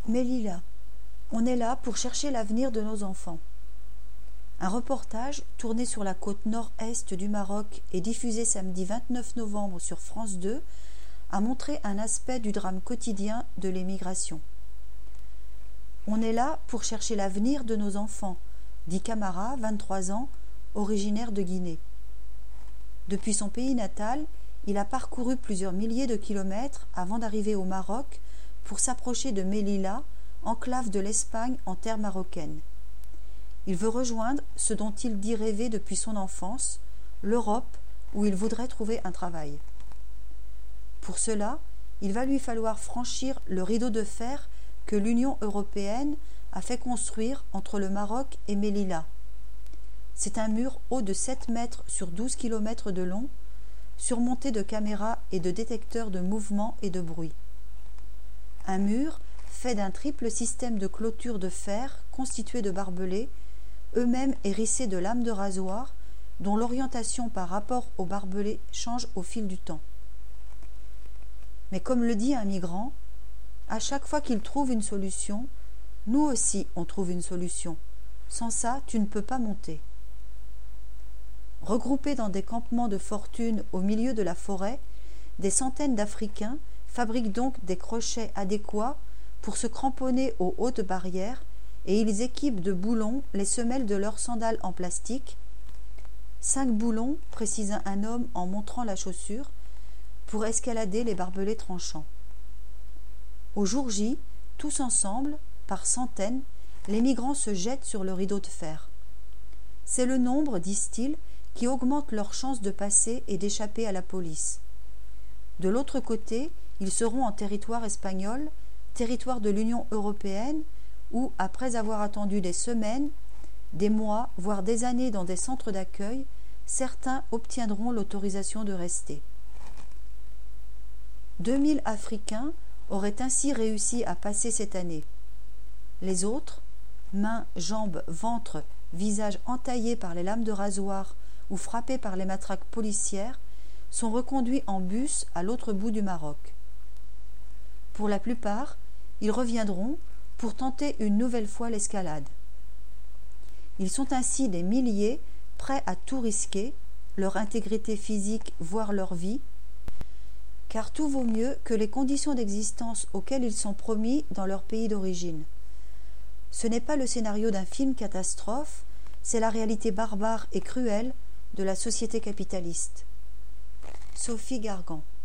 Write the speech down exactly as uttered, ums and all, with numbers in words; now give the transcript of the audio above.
Melilla, on est là pour chercher l'avenir de nos enfants. Un reportage tourné sur la côte nord-est du Maroc et diffusé samedi vingt-neuf novembre sur France deux a montré un aspect du drame quotidien de l'émigration. On est là pour chercher l'avenir de nos enfants, dit Camara, vingt-trois ans, originaire de Guinée. Depuis son pays natal, il a parcouru plusieurs milliers de kilomètres avant d'arriver au Maroc pour s'approcher de Melilla, enclave de l'Espagne en terre marocaine. Il veut rejoindre ce dont il dit rêver depuis son enfance, l'Europe où il voudrait trouver un travail. Pour cela, il va lui falloir franchir le rideau de fer que l'Union européenne a fait construire entre le Maroc et Melilla. C'est un mur haut de sept mètres sur douze kilomètres de long, surmonté de caméras et de détecteurs de mouvement et de bruit. Un mur fait d'un triple système de clôture de fer constitué de barbelés, eux-mêmes hérissés de lames de rasoir, dont l'orientation par rapport aux barbelés change au fil du temps. Mais comme le dit un migrant, à chaque fois qu'il trouve une solution, nous aussi on trouve une solution. Sans ça, tu ne peux pas monter. Regroupés dans des campements de fortune au milieu de la forêt, des centaines d'Africains fabriquent donc des crochets adéquats pour se cramponner aux hautes barrières et ils équipent de boulons les semelles de leurs sandales en plastique. Cinq boulons, précisa un homme en montrant la chaussure, pour escalader les barbelés tranchants. Au jour J, tous ensemble, par centaines, les migrants se jettent sur le rideau de fer. C'est le nombre, disent-ils, qui augmente leurs chances de passer et d'échapper à la police. De l'autre côté, ils seront en territoire espagnol, territoire de l'Union européenne, où, après avoir attendu des semaines, des mois, voire des années dans des centres d'accueil, certains obtiendront l'autorisation de rester. deux mille Africains auraient ainsi réussi à passer cette année. Les autres, mains, jambes, ventre, visages entaillés par les lames de rasoir ou frappés par les matraques policières, sont reconduits en bus à l'autre bout du Maroc. Pour la plupart, ils reviendront pour tenter une nouvelle fois l'escalade. Ils sont ainsi des milliers prêts à tout risquer, leur intégrité physique, voire leur vie, car tout vaut mieux que les conditions d'existence auxquelles ils sont promis dans leur pays d'origine. Ce n'est pas le scénario d'un film catastrophe, c'est la réalité barbare et cruelle de la société capitaliste. Sophie Gargan.